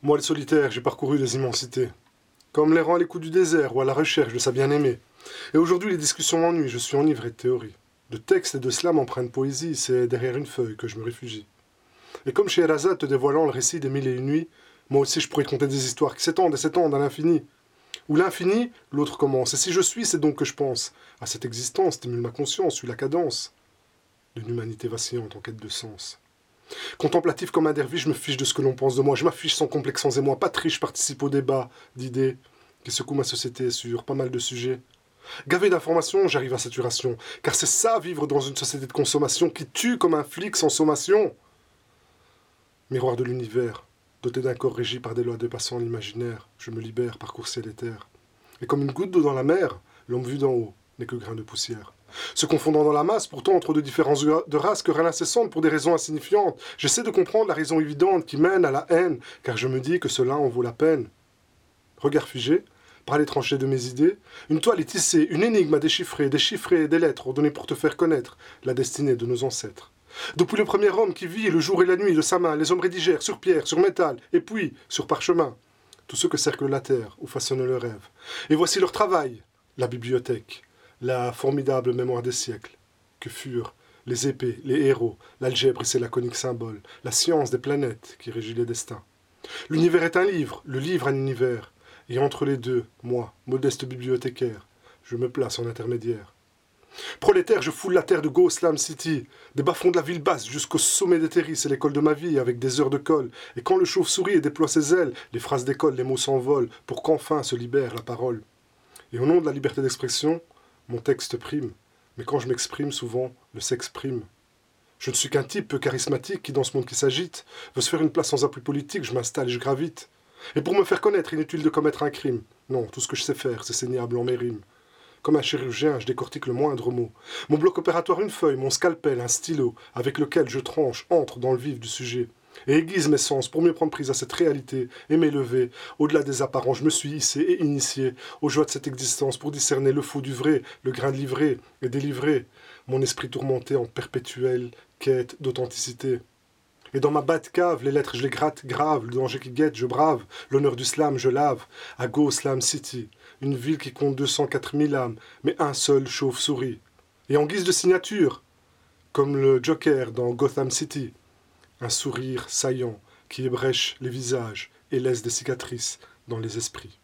Moi, le solitaire, j'ai parcouru des immensités. Comme l'errant à l'écoute du désert ou à la recherche de sa bien-aimée. Et aujourd'hui, les discussions m'ennuient, je suis enivré de théorie. De textes et de slam empreints de poésie, c'est derrière une feuille que je me réfugie. Et comme chez Sherazade te dévoilant le récit des mille et une nuits, moi aussi je pourrais conter des histoires qui s'étendent et s'étendent à l'infini. Où l'infini, l'autre commence. Et si je suis, c'est donc que je pense. À cette existence stimule ma conscience, suit la cadence d'une humanité vacillante en quête de sens. Contemplatif comme un derviche, je me fiche de ce que l'on pense de moi. Je m'affiche sans complexe, sans émoi. Pas triche, je participe au débat d'idées qui secouent ma société sur pas mal de sujets. Gavé d'informations, j'arrive à saturation. Car c'est ça, vivre dans une société de consommation qui tue comme un flic sans sommation. Miroir de l'univers, doté d'un corps régi par des lois dépassant l'imaginaire, je me libère par course et l'éther. Et comme une goutte d'eau dans la mer, l'homme vu d'en haut n'est que grain de poussière. Se confondant dans la masse, pourtant entre deux différences de races, querelle incessante pour des raisons insignifiantes, j'essaie de comprendre la raison évidente qui mène à la haine, car je me dis que cela en vaut la peine. Regard figé, par les tranchées de mes idées, une toile est tissée, une énigme à déchiffrer, des lettres ordonnées pour te faire connaître la destinée de nos ancêtres. Depuis le premier homme qui vit le jour et la nuit de sa main, les hommes rédigèrent sur pierre, sur métal, et puis sur parchemin, tous ceux que cercle la terre ou façonne le rêve. Et voici leur travail, la bibliothèque, la formidable mémoire des siècles, que furent les épées, les héros, l'algèbre et ses laconiques symboles, la science des planètes qui régit les destins. L'univers est un livre, le livre un univers, et entre les deux, moi, modeste bibliothécaire, je me place en intermédiaire. Prolétaire, je foule la terre de Goslam City, des bas-fonds de la ville basse jusqu'au sommet des terris, c'est l'école de ma vie, avec des heures de colle. Et quand le chauve-souris déploie ses ailes, les phrases d'école, les mots s'envolent, pour qu'enfin se libère la parole. Et au nom de la liberté d'expression, mon texte prime. Mais quand je m'exprime, souvent, le s'exprime. Je ne suis qu'un type peu charismatique qui, dans ce monde qui s'agite, veut se faire une place sans appui politique, je m'installe et je gravite. Et pour me faire connaître, inutile de commettre un crime. Non, tout ce que je sais faire, c'est saignable en mes rimes. Comme un chirurgien, je décortique le moindre mot. Mon bloc opératoire, une feuille, mon scalpel, un stylo, avec lequel je tranche, entre dans le vif du sujet. Et aiguise mes sens pour mieux prendre prise à cette réalité et m'élever. Au-delà des apparences, je me suis hissé et initié aux joies de cette existence pour discerner le faux du vrai, le grain de l'ivraie et délivrer mon esprit tourmenté en perpétuelle quête d'authenticité. Et dans ma Batcave, les lettres je les gratte grave, le danger qui guette je brave, l'honneur du slam je lave, à Goslam City, une ville qui compte 204 000 âmes, mais un seul chauve-souris. Et en guise de signature, comme le Joker dans Gotham City, un sourire saillant qui ébrèche les visages et laisse des cicatrices dans les esprits.